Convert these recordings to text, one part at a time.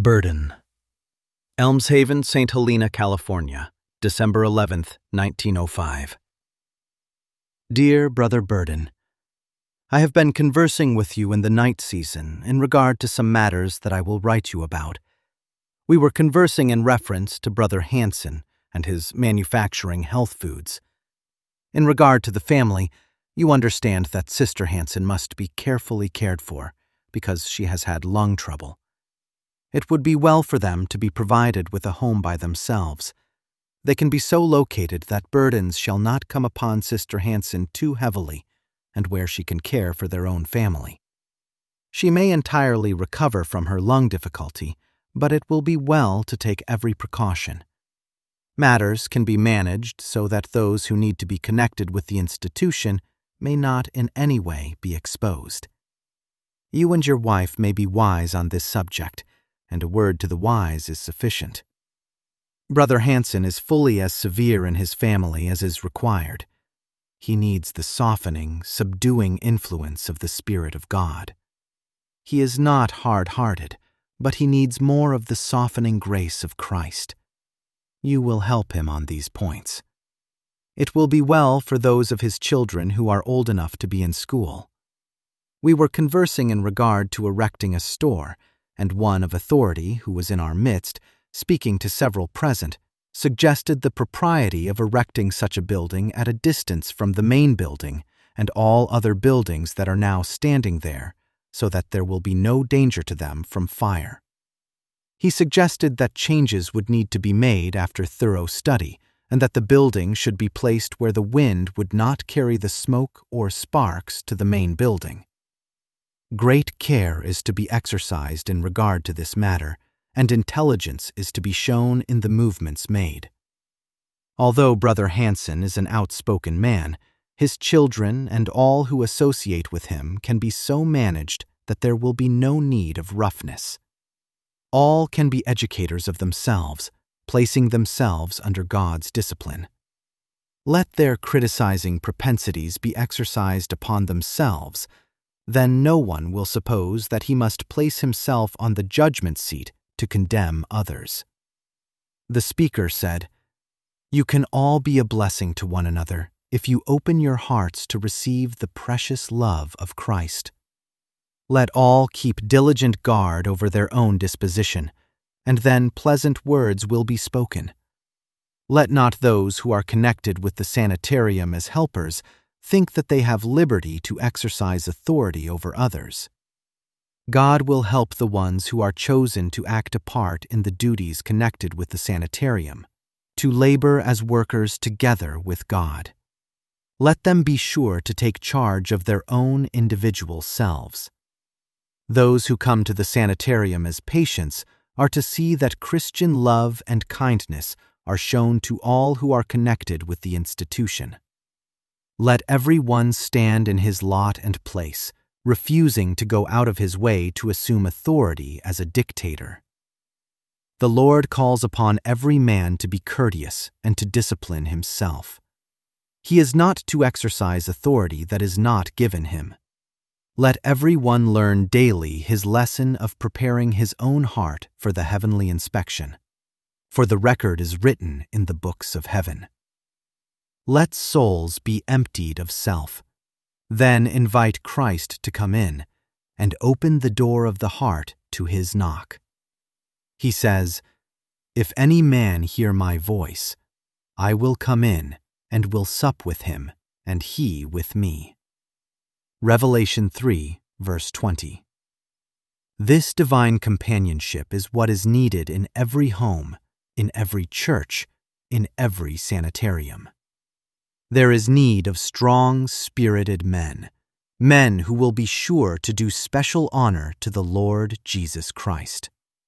Burden. Elmshaven, St. Helena, California, December 11th, 1905. Dear Brother Burden, I have been conversing with you in the night season in regard to some matters that I will write you about. We were conversing in reference to Brother Hansen and his manufacturing health foods. In regard to the family, you understand that Sister Hansen must be carefully cared for because she has had lung trouble. It would be well for them to be provided with a home by themselves. They can be so located that burdens shall not come upon Sister Hansen too heavily, and where she can care for their own family. She may entirely recover from her lung difficulty, but it will be well to take every precaution. Matters can be managed so that those who need to be connected with the institution may not in any way be exposed. You and your wife may be wise on this subject, and a word to the wise is sufficient. Brother Hansen is fully as severe in his family as is required. He needs the softening, subduing influence of the Spirit of God. He is not hard-hearted, but he needs more of the softening grace of Christ. You will help him on these points. It will be well for those of his children who are old enough to be in school. We were conversing in regard to erecting a store, and one of authority who was in our midst, speaking to several present, suggested the propriety of erecting such a building at a distance from the main building and all other buildings that are now standing there, so that there will be no danger to them from fire. He suggested that changes would need to be made after thorough study, and that the building should be placed where the wind would not carry the smoke or sparks to the main building. Great care is to be exercised in regard to this matter, and intelligence is to be shown in the movements made. Although Brother Hansen is an outspoken man, his children and all who associate with him can be so managed that there will be no need of roughness. All can be educators of themselves, placing themselves under God's discipline. Let their criticizing propensities be exercised upon themselves, then no one will suppose that he must place himself on the judgment seat to condemn others. The speaker said, "You can all be a blessing to one another if you open your hearts to receive the precious love of Christ. Let all keep diligent guard over their own disposition, and then pleasant words will be spoken. Let not those who are connected with the sanitarium as helpers think that they have liberty to exercise authority over others. God will help the ones who are chosen to act a part in the duties connected with the sanitarium, to labor as workers together with God. Let them be sure to take charge of their own individual selves. Those who come to the sanitarium as patients are to see that Christian love and kindness are shown to all who are connected with the institution. Let every one stand in his lot and place, refusing to go out of his way to assume authority as a dictator. The Lord calls upon every man to be courteous and to discipline himself. He is not to exercise authority that is not given him. Let every one learn daily his lesson of preparing his own heart for the heavenly inspection, for the record is written in the books of heaven. Let souls be emptied of self. Then invite Christ to come in and open the door of the heart to his knock. He says, "If any man hear my voice, I will come in and will sup with him, and he with me." Revelation 3, verse 20. This divine companionship is what is needed in every home, in every church, in every sanitarium. There is need of strong, spirited men who will be sure to do special honor to the Lord Jesus Christ.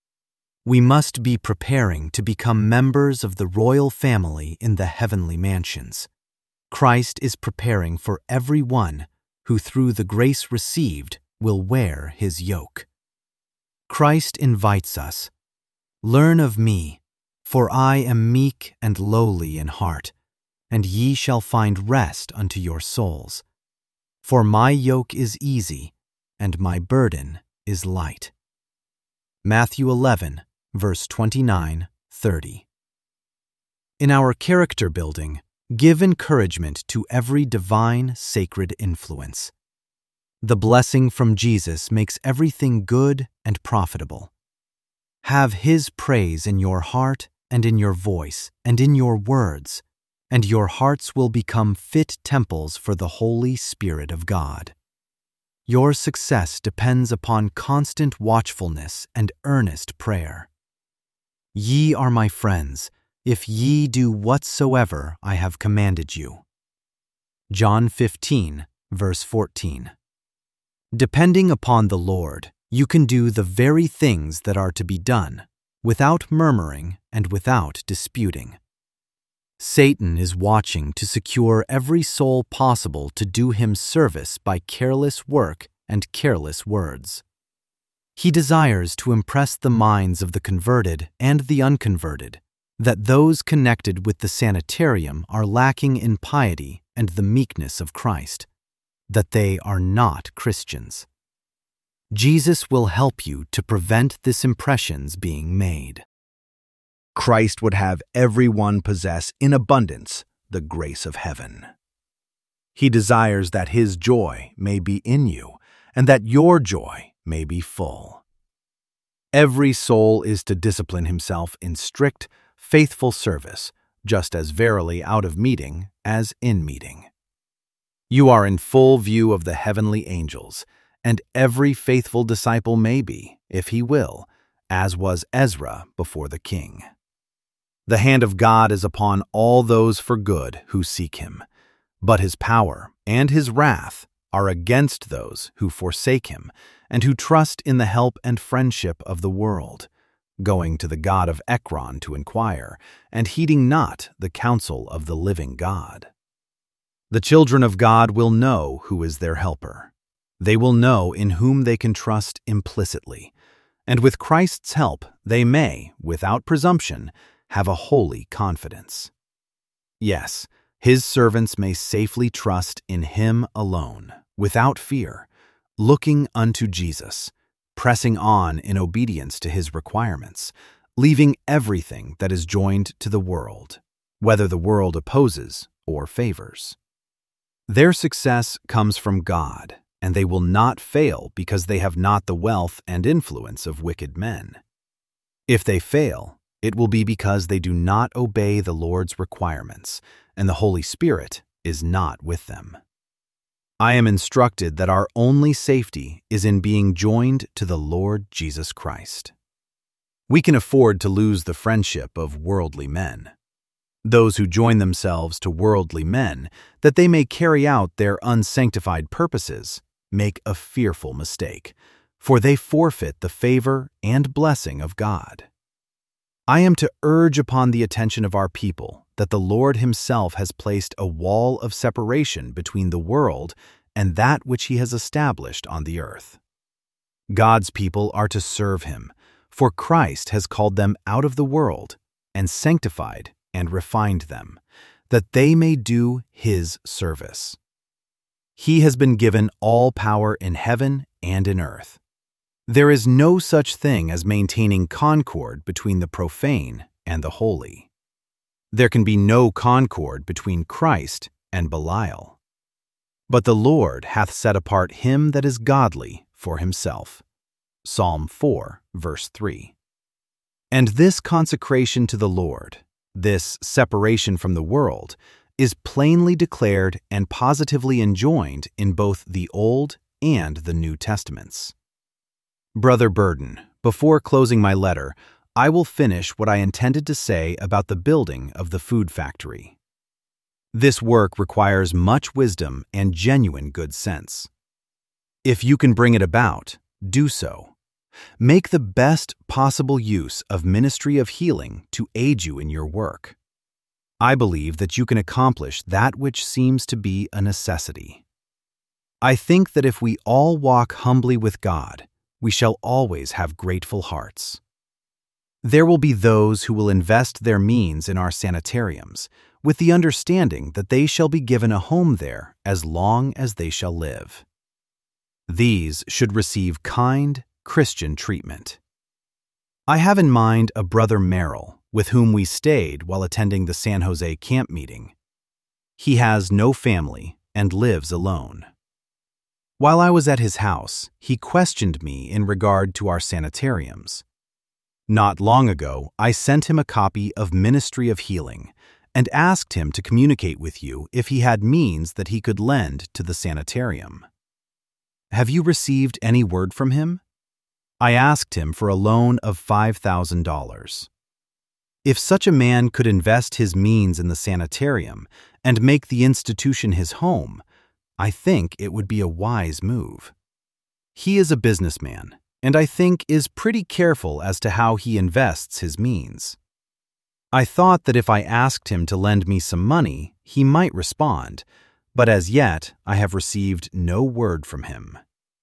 We must be preparing to become members of the royal family in the heavenly mansions. Christ is preparing for every one who through the grace received will wear his yoke. Christ invites us, "Learn of me, for I am meek and lowly in heart, and ye shall find rest unto your souls. For my yoke is easy, and my burden is light." Matthew 11, verse 29-30. In our character building, give encouragement to every divine, sacred influence. The blessing from Jesus makes everything good and profitable. Have His praise in your heart and in your voice and in your words, and your hearts will become fit temples for the Holy Spirit of God. Your success depends upon constant watchfulness and earnest prayer. Ye are my friends, if ye do whatsoever I have commanded you. John 15, verse 14. Depending upon the Lord, you can do the very things that are to be done, without murmuring and without disputing. Satan is watching to secure every soul possible to do him service by careless work and careless words. He desires to impress the minds of the converted and the unconverted that those connected with the sanitarium are lacking in piety and the meekness of Christ, that they are not Christians. Jesus will help you to prevent this impression's being made. Christ would have everyone possess in abundance the grace of heaven. He desires that His joy may be in you, and that your joy may be full. Every soul is to discipline himself in strict, faithful service, just as verily out of meeting as in meeting. You are in full view of the heavenly angels, and every faithful disciple may be, if he will, as was Ezra before the king. The hand of God is upon all those for good who seek Him, but His power and His wrath are against those who forsake Him and who trust in the help and friendship of the world, going to the god of Ekron to inquire, and heeding not the counsel of the living God. The children of God will know who is their helper. They will know in whom they can trust implicitly, and with Christ's help they may, without presumption, have a holy confidence. Yes, His servants may safely trust in Him alone, without fear, looking unto Jesus, pressing on in obedience to His requirements, leaving everything that is joined to the world, whether the world opposes or favors. Their success comes from God, and they will not fail because they have not the wealth and influence of wicked men. If they fail, it will be because they do not obey the Lord's requirements, and the Holy Spirit is not with them. I am instructed that our only safety is in being joined to the Lord Jesus Christ. We can afford to lose the friendship of worldly men. Those who join themselves to worldly men, that they may carry out their unsanctified purposes, make a fearful mistake, for they forfeit the favor and blessing of God. I am to urge upon the attention of our people that the Lord Himself has placed a wall of separation between the world and that which He has established on the earth. God's people are to serve Him, for Christ has called them out of the world and sanctified and refined them, that they may do His service. He has been given all power in heaven and in earth. There is no such thing as maintaining concord between the profane and the holy. There can be no concord between Christ and Belial. But the Lord hath set apart him that is godly for Himself. Psalm 4, verse 3. And this consecration to the Lord, this separation from the world, is plainly declared and positively enjoined in both the Old and the New Testaments. Brother Burden, before closing my letter, I will finish what I intended to say about the building of the food factory. This work requires much wisdom and genuine good sense. If you can bring it about, do so. Make the best possible use of ministry of healing to aid you in your work. I believe that you can accomplish that which seems to be a necessity. I think that if we all walk humbly with God, we shall always have grateful hearts. There will be those who will invest their means in our sanitariums, with the understanding that they shall be given a home there as long as they shall live. These should receive kind, Christian treatment. I have in mind a brother Merrill, with whom we stayed while attending the San Jose camp meeting. He has no family and lives alone. While I was at his house, he questioned me in regard to our sanitariums. Not long ago, I sent him a copy of Ministry of Healing and asked him to communicate with you if he had means that he could lend to the sanitarium. Have you received any word from him? I asked him for a loan of $5,000. If such a man could invest his means in the sanitarium and make the institution his home, I think it would be a wise move. He is a businessman, and I think is pretty careful as to how he invests his means. I thought that if I asked him to lend me some money, he might respond, but as yet I have received no word from him.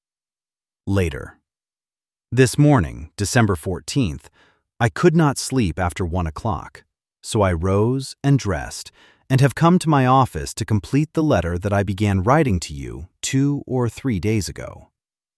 Later. This morning, December 14th, I could not sleep after 1 o'clock, so I rose and dressed and have come to my office to complete the letter that I began writing to you 2 or 3 days ago.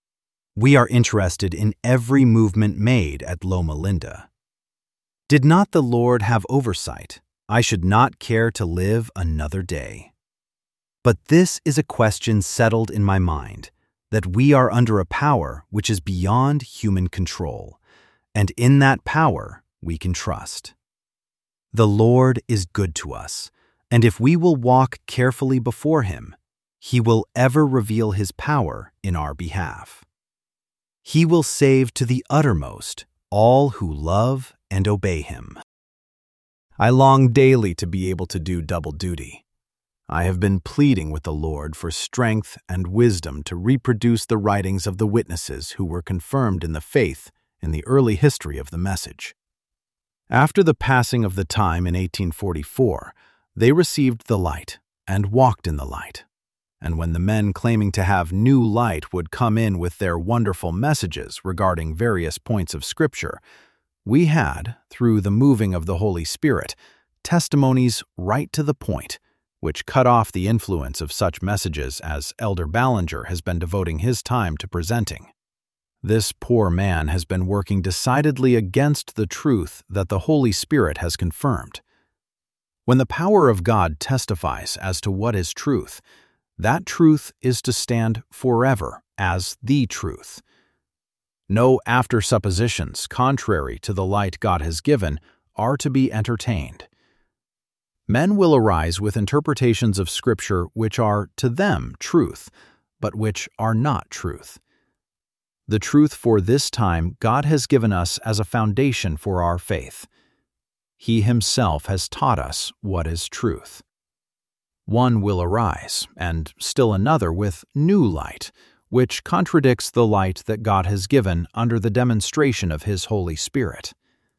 We are interested in every movement made at Loma Linda. Did not the Lord have oversight, I should not care to live another day. But this is a question settled in my mind, that we are under a power which is beyond human control, and in that power we can trust. The Lord is good to us, and if we will walk carefully before Him, He will ever reveal His power in our behalf. He will save to the uttermost all who love and obey Him. I long daily to be able to do double duty. I have been pleading with the Lord for strength and wisdom to reproduce the writings of the witnesses who were confirmed in the faith in the early history of the message. After the passing of the time in 1844, they received the light and walked in the light. And when the men claiming to have new light would come in with their wonderful messages regarding various points of Scripture, we had, through the moving of the Holy Spirit, testimonies right to the point, which cut off the influence of such messages as Elder Ballinger has been devoting his time to presenting. This poor man has been working decidedly against the truth that the Holy Spirit has confirmed. When the power of God testifies as to what is truth, that truth is to stand forever as the truth. No after-suppositions contrary to the light God has given are to be entertained. Men will arise with interpretations of Scripture which are, to them, truth, but which are not truth. The truth for this time God has given us as a foundation for our faith. He Himself has taught us what is truth. One will arise, and still another with new light, which contradicts the light that God has given under the demonstration of His Holy Spirit.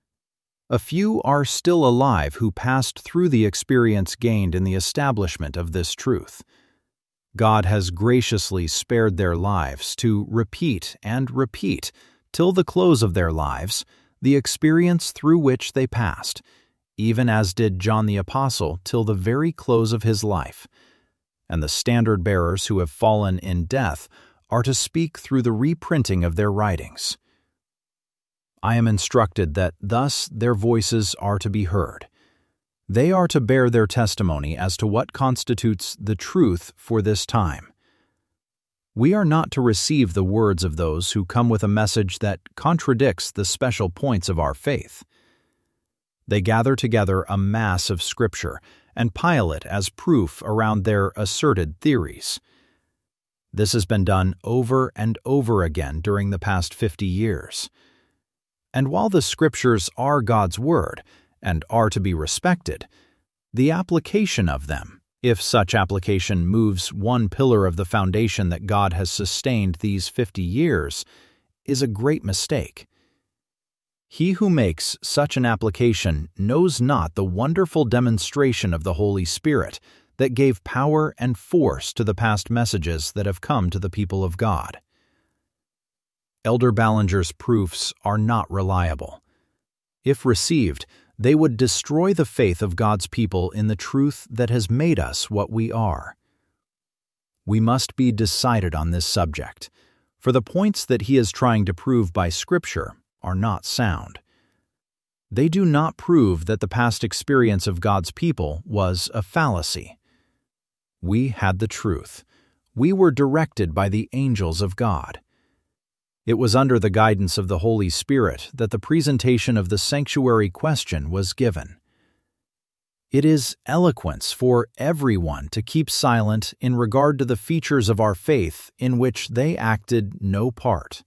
A few are still alive who passed through the experience gained in the establishment of this truth. God has graciously spared their lives to repeat and repeat, till the close of their lives, the experience through which they passed, even as did John the Apostle till the very close of his life. And the standard-bearers who have fallen in death are to speak through the reprinting of their writings. I am instructed that thus their voices are to be heard. They are to bear their testimony as to what constitutes the truth for this time. We are not to receive the words of those who come with a message that contradicts the special points of our faith. They gather together a mass of Scripture and pile it as proof around their asserted theories. This has been done over and over again during the past 50 years. And while the Scriptures are God's Word and are to be respected, the application of them, if such application moves one pillar of the foundation that God has sustained these 50 years, is a great mistake. He who makes such an application knows not the wonderful demonstration of the Holy Spirit that gave power and force to the past messages that have come to the people of God. Elder Ballinger's proofs are not reliable. If received, they would destroy the faith of God's people in the truth that has made us what we are. We must be decided on this subject, for the points that he is trying to prove by Scripture are not sound. They do not prove that the past experience of God's people was a fallacy. We had the truth. We were directed by the angels of God. It was under the guidance of the Holy Spirit that the presentation of the sanctuary question was given. It is eloquence for everyone to keep silent in regard to the features of our faith in which they acted no part.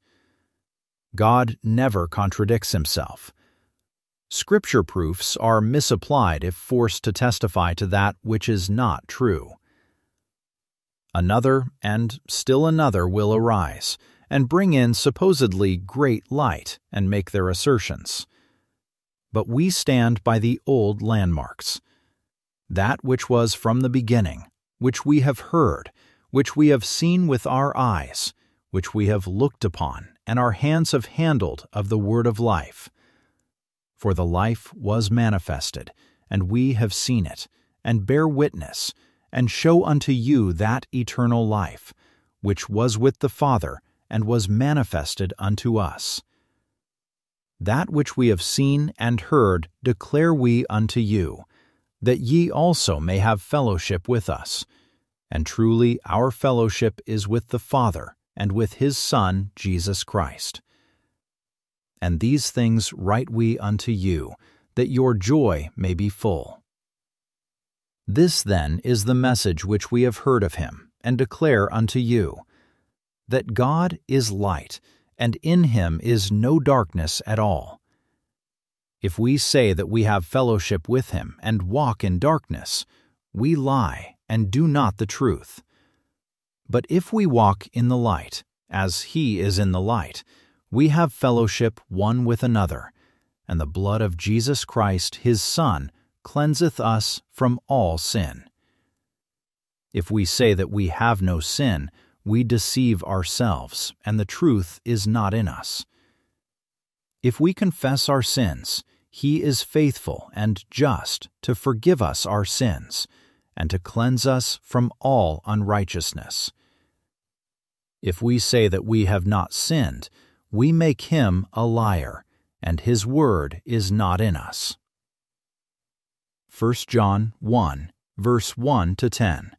God never contradicts himself. Scripture proofs are misapplied if forced to testify to that which is not true. Another and still another will arise and bring in supposedly great light and make their assertions. But we stand by the old landmarks. That which was from the beginning, which we have heard, which we have seen with our eyes, which we have looked upon, and our hands have handled of the word of life. For the life was manifested, and we have seen it, and bear witness, and show unto you that eternal life, which was with the Father, and was manifested unto us. That which we have seen and heard declare we unto you, that ye also may have fellowship with us. And truly our fellowship is with the Father and with his Son, Jesus Christ. And these things write we unto you, that your joy may be full. This then is the message which we have heard of him, and declare unto you, that God is light, and in him is no darkness at all. If we say that we have fellowship with him and walk in darkness, we lie and do not the truth. But if we walk in the light, as he is in the light, we have fellowship one with another, and the blood of Jesus Christ his Son cleanseth us from all sin. If we say that we have no sin, we deceive ourselves, and the truth is not in us. If we confess our sins, he is faithful and just to forgive us our sins, and to cleanse us from all unrighteousness. If we say that we have not sinned, we make him a liar, and his word is not in us. 1 John 1, verse 1 to 10.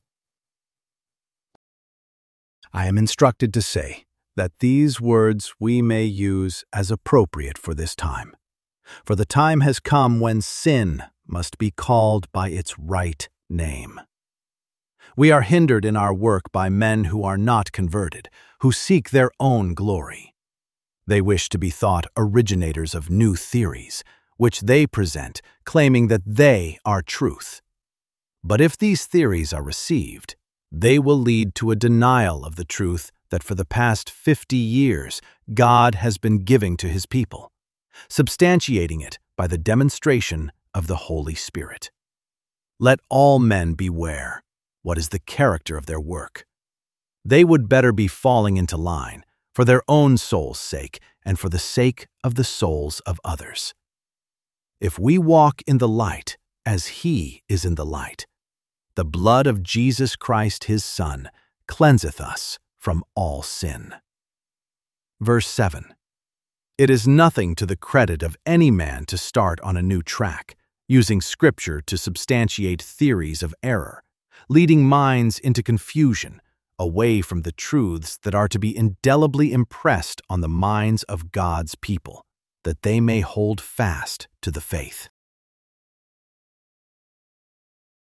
I am instructed to say that these words we may use as appropriate for this time. For the time has come when sin must be called by its right name. We are hindered in our work by men who are not converted, who seek their own glory. They wish to be thought originators of new theories, which they present, claiming that they are truth. But if these theories are received, they will lead to a denial of the truth that for the past 50 years God has been giving to his people, substantiating it by the demonstration of the Holy Spirit. Let all men beware what is the character of their work. They would better be falling into line for their own soul's sake and for the sake of the souls of others. If we walk in the light as he is in the light, the blood of Jesus Christ his Son cleanseth us from all sin. Verse 7. It is nothing to the credit of any man to start on a new track, using Scripture to substantiate theories of error, leading minds into confusion, away from the truths that are to be indelibly impressed on the minds of God's people, that they may hold fast to the faith.